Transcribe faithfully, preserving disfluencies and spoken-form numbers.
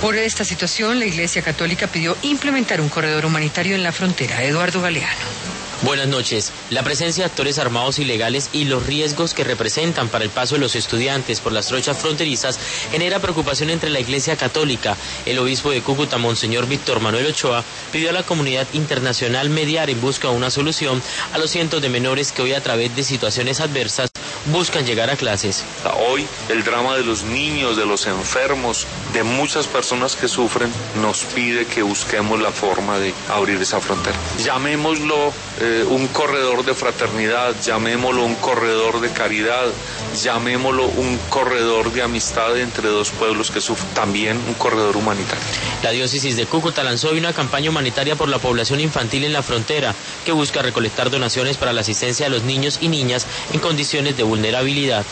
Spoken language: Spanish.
Por esta situación, la Iglesia Católica pidió implementar un corredor humanitario en la frontera. Eduardo Galeano. Buenas noches. La presencia de actores armados ilegales y los riesgos que representan para el paso de los estudiantes por las trochas fronterizas genera preocupación entre la Iglesia Católica. El obispo de Cúcuta, Monseñor Víctor Manuel Ochoa, pidió a la comunidad internacional mediar en busca de una solución a los cientos de menores que hoy, a través de situaciones adversas, buscan llegar a clases. Hoy el drama de los niños, de los enfermos, de muchas personas que sufren, nos pide que busquemos la forma de abrir esa frontera. Llamémoslo eh, un corredor de fraternidad, llamémoslo un corredor de caridad, llamémoslo un corredor de amistad entre dos pueblos que sufren, también un corredor humanitario. La diócesis de Cúcuta lanzó hoy una campaña humanitaria por la población infantil en la frontera, que busca recolectar donaciones para la asistencia de los niños y niñas en condiciones de vulnerabilidad.